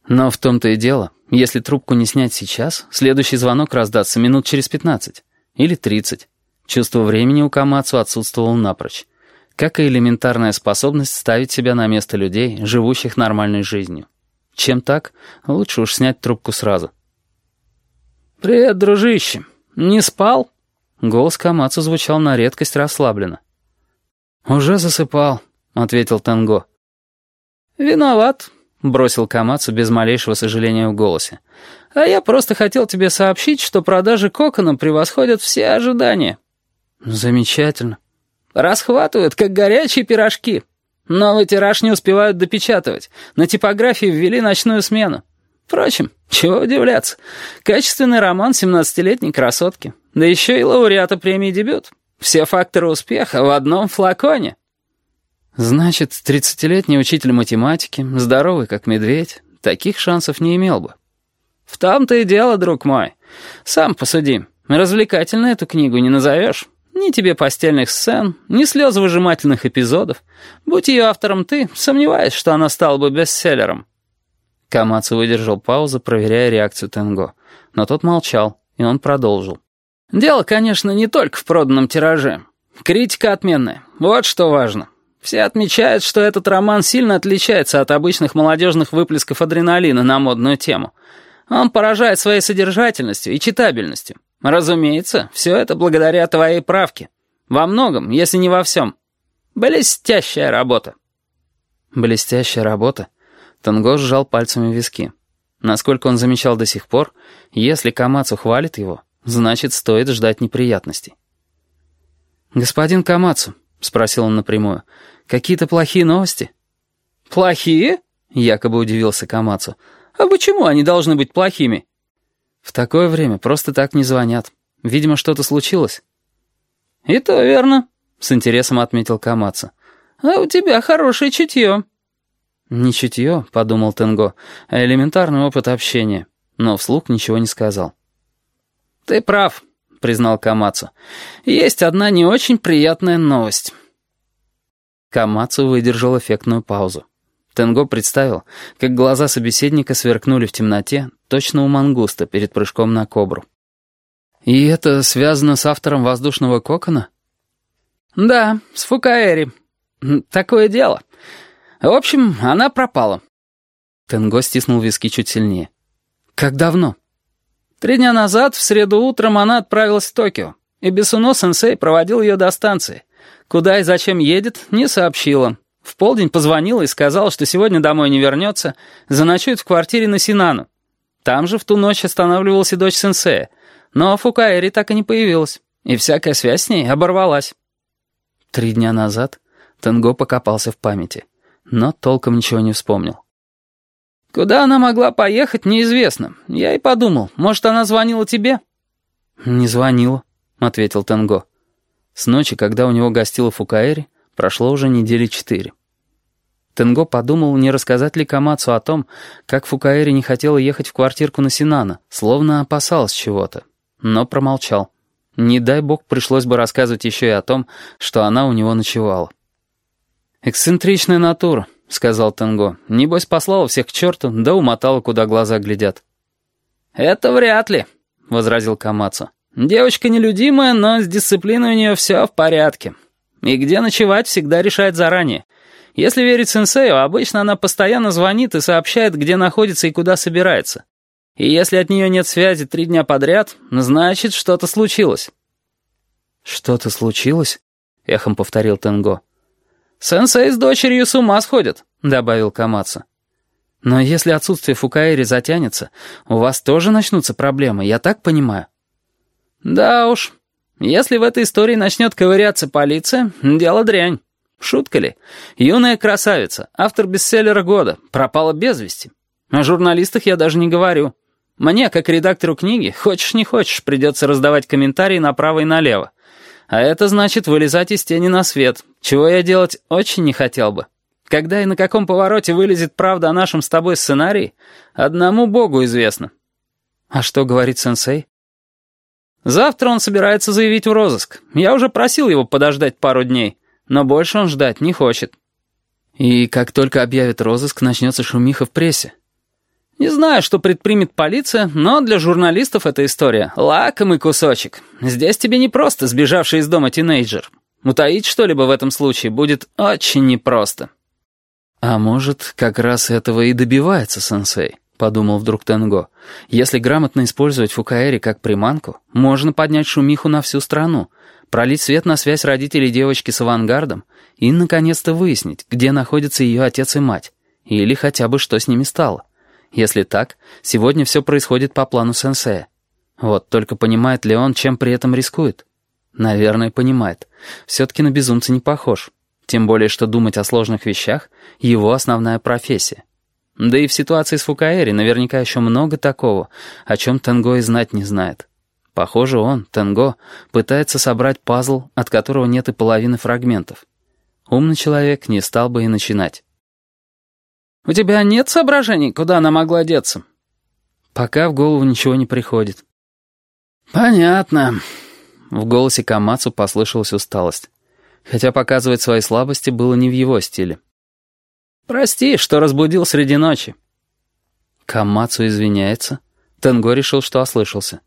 Но в том-то и дело, если трубку не снять сейчас, следующий звонок раздастся минут через 15 или 30. Чувство времени у Камацу отсутствовало напрочь, как и элементарная способность ставить себя на место людей, живущих нормальной жизнью. Чем так, лучше уж снять трубку сразу. «Привет, дружище. Не спал?» Голос Камацу звучал на редкость расслабленно. «Уже засыпал», — ответил Тенго. «Виноват», — бросил Камацу без малейшего сожаления в голосе. «А я просто хотел тебе сообщить, что продажи кокона превосходят все ожидания». «Замечательно». «Расхватывают, как горячие пирожки. Новый тираж не успевают допечатывать. На типографии ввели ночную смену. Впрочем, чего удивляться. Качественный роман 17-летней красотки. Да еще и лауреата премии «Дебют». Все факторы успеха в одном флаконе». «Значит, 30-летний учитель математики, здоровый как медведь, таких шансов не имел бы». «В том-то и дело, друг мой. Сам посуди. Развлекательно эту книгу не назовешь. Ни тебе постельных сцен, ни слезовыжимательных эпизодов. Будь ее автором ты, сомневаюсь, что она стала бы бестселлером». Камацу выдержал паузу, проверяя реакцию Тенго. Но тот молчал, и он продолжил. «Дело, конечно, не только в проданном тираже. Критика отменная. Вот что важно. Все отмечают, что этот роман сильно отличается от обычных молодежных выплесков адреналина на модную тему. Он поражает своей содержательностью и читабельностью. Разумеется, все это благодаря твоей правке. Во многом, если не во всем. Блестящая работа». «Блестящая работа?» Тенго сжал пальцами виски. Насколько он замечал до сих пор, если Камацу хвалит его, значит, стоит ждать неприятностей. «Господин Камацу», — спросил он напрямую, — «какие-то плохие новости?» «Плохие?» — якобы удивился Камацу. «А почему они должны быть плохими?» «В такое время просто так не звонят. Видимо, что-то случилось». «И то верно», — с интересом отметил Камацу. «А у тебя хорошее чутье». «Не чутье», — подумал Тенго, — «а элементарный опыт общения». Но вслух ничего не сказал. «Ты прав», — признал Камацу. «Есть одна не очень приятная новость». Камацу выдержал эффектную паузу. Тенго представил, как глаза собеседника сверкнули в темноте, точно у мангуста перед прыжком на кобру. «И это связано с автором «Воздушного кокона»?» «Да, с Фукаэри. Такое дело. В общем, она пропала». Тенго стиснул виски чуть сильнее. «Как давно?» 3 дня назад, в среду утром, она отправилась в Токио, и Бисуно-сенсей проводил ее до станции. Куда и зачем едет, не сообщила. В полдень позвонила и сказала, что сегодня домой не вернется, заночует в квартире на Синану. Там же в ту ночь останавливалась и дочь сенсея, но Фукаэри так и не появилась, и всякая связь с ней оборвалась. 3 дня назад Тенго покопался в памяти, но толком ничего не вспомнил. «Куда она могла поехать, неизвестно. Я и подумал, может, она звонила тебе?» «Не звонила», — ответил Тенго. С ночи, когда у него гостила Фукаэри, прошло уже 4 недели. Тенго подумал, не рассказать ли Камацу о том, как Фукаэри не хотела ехать в квартирку на Синана, словно опасалась чего-то, но промолчал. Не дай бог, пришлось бы рассказывать еще и о том, что она у него ночевала. «Эксцентричная натура», — сказал Тенго. «Небось, послала всех к черту, да умотала, куда глаза глядят». «Это вряд ли», — возразил Камацу. «Девочка нелюдимая, но с дисциплиной у нее все в порядке. И где ночевать, всегда решает заранее. Если верить сенсею, обычно она постоянно звонит и сообщает, где находится и куда собирается. И если от нее нет связи 3 дня подряд, значит, что-то случилось». «Что-то случилось?» — эхом повторил Тенго. «Сенсей с дочерью с ума сходят», — добавил Камацу. «Но если отсутствие Фукаэри затянется, у вас тоже начнутся проблемы, я так понимаю?» «Да уж. Если в этой истории начнет ковыряться полиция, дело дрянь. Шутка ли? Юная красавица, автор бестселлера года, пропала без вести. О журналистах я даже не говорю. Мне, как редактору книги, хочешь не хочешь, придется раздавать комментарии направо и налево. А это значит вылезать из тени на свет, чего я делать очень не хотел бы. Когда и на каком повороте вылезет правда о нашем с тобой сценарии, одному Богу известно». «А что говорит сенсей?» «Завтра он собирается заявить в розыск. Я уже просил его подождать пару дней, но больше он ждать не хочет». «И как только объявят розыск, начнется шумиха в прессе». Не знаю, что предпримет полиция, но для журналистов эта история — лакомый кусочек. Здесь тебе не просто сбежавший из дома тинейджер. Утаить что-либо в этом случае будет очень непросто». «А может, как раз этого и добивается сенсей», — подумал вдруг Тенго. «Если грамотно использовать Фукаэри как приманку, можно поднять шумиху на всю страну, пролить свет на связь родителей девочки с авангардом и, наконец-то, выяснить, где находятся ее отец и мать, или хотя бы что с ними стало. Если так, сегодня все происходит по плану сенсея. Вот только понимает ли он, чем при этом рискует? Наверное, понимает. Все-таки на безумца не похож. Тем более, что думать о сложных вещах — его основная профессия. Да и в ситуации с Фукаэри наверняка еще много такого, о чем Тенго и знать не знает. Похоже, он, Тенго, пытается собрать пазл, от которого нет и половины фрагментов. Умный человек не стал бы и начинать. «У тебя нет соображений, куда она могла деться?» «Пока в голову ничего не приходит». «Понятно». В голосе Камацу послышалась усталость. Хотя показывать свои слабости было не в его стиле. «Прости, что разбудил среди ночи». Камацу извиняется. Тенго решил, что ослышался.